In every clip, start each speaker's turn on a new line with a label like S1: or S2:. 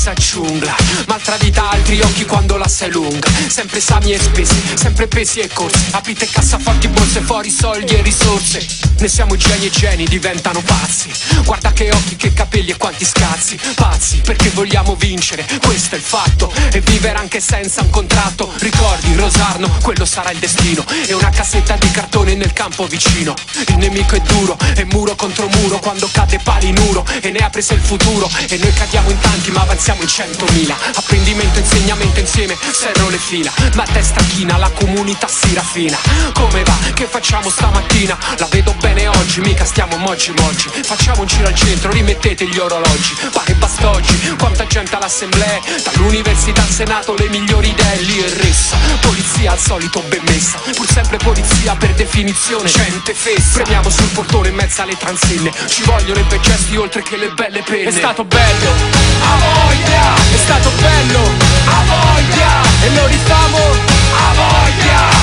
S1: stessa giungla, maltradita altri occhi quando la sei lunga. Sempre esami e spese, sempre pesi e corse, aprite cassaforti, borse, fuori soldi e risorse. Ne siamo geni e geni diventano pazzi. Guarda che occhi, che capelli e quanti scazzi. Pazzi perché vogliamo vincere, questo è il fatto. E vivere anche senza un contratto. Ricordi Rosarno, quello sarà il destino. E una cassetta di cartone nel campo vicino. Il nemico è duro, è muro contro muro. Quando cade pali in uro e ne ha preso il futuro. E noi cadiamo in tanti ma avanziamo in 100.000. Apprendimento, insegnamento insieme, serro le fila. Ma a testa china, la comunità si raffina. Come va? Che facciamo stamattina? La vedo bene oggi, mica stiamo moggi. Facciamo un giro al centro, rimettete gli orologi. Pare basta oggi, quanta gente all'assemblea. Dall'università al senato le migliori idee. Lì è ressa, polizia al solito ben messa. Pur sempre polizia per definizione, gente fessa. Premiamo sul portone in mezzo alle transenne. Ci vogliono i bei gesti oltre che le belle penne. È stato bello, a voglia. È stato bello, a voglia. E lo rifamo, a voglia.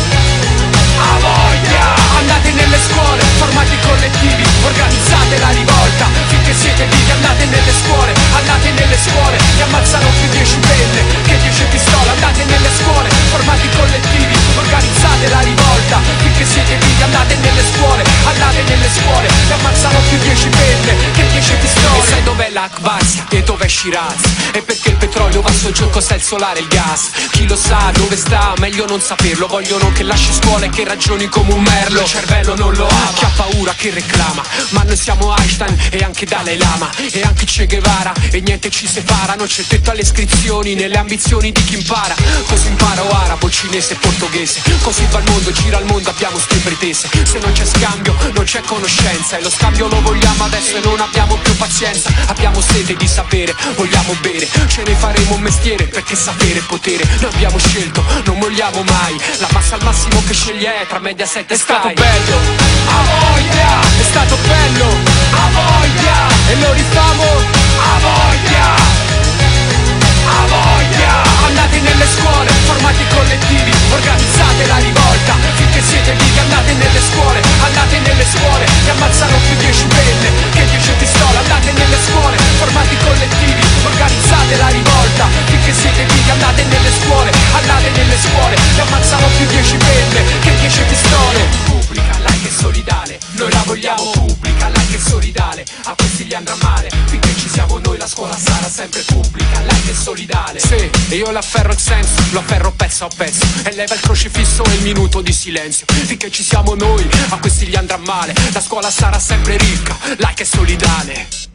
S1: A voglia. Andate nelle scuole, formati collettivi, organizzate la rivolta. Finché siete vivi andate nelle scuole, vi ammazzano più 10 penne che 10 pistole. Andate nelle scuole, formati collettivi, organizzate la rivolta. Finché siete vivi andate nelle scuole, vi ammazzano più 10 penne che 10 pistole. E sai dov'è l'Akbazia e dov'è Shiraz? E perché il petrolio va su giù, cos'è il solare e il gas? Chi lo sa dove sta, meglio non saperlo. Vogliono che lasci scuola e che ragioni come un merlo. Il cervello non lo ama, chi ha paura che reclama. Ma noi siamo Einstein e anche Dalai Lama. E anche Che Guevara, e niente ci separa. Non c'è tetto alle iscrizioni, nelle ambizioni di chi impara. Così imparo arabo, cinese e portoghese. Così va il mondo, gira il mondo, abbiamo ste pretese. Se non c'è scambio, non c'è conoscenza. E lo scambio lo vogliamo adesso e non abbiamo più pazienza. Abbiamo sete di sapere, vogliamo bere. Ce ne faremo un mestiere perché sapere è potere. Noi abbiamo scelto, non molliamo mai. La massa al massimo che sceglie è tra Mediaset e Sky. È stato bello, a voglia. È stato bello, a voglia. E lo rifamo, a voglia. A voglia. Andate nelle scuole, formati collettivi, organizzate la rivolta. Finché siete vivi andate nelle scuole, vi ammazzano più 10 penne che 10 pistole. Andate nelle scuole, formati collettivi, organizzate la rivolta. Finché siete vivi andate nelle scuole, vi ammazzano più 10 penne che 10 pistole. Pubblica, like e solidale, noi la vogliamo pubblica, like e solidale. A questi gli andrà male, finché ci siamo noi la scuola sarà sempre pubblica, like e solidale. Sì, e io l'afferro il senso, lo afferro pezzo a pezzo. E leva il crocifisso e il minuto di silenzio. Finché ci siamo noi, a questi gli andrà male. La scuola sarà sempre ricca, like e solidale.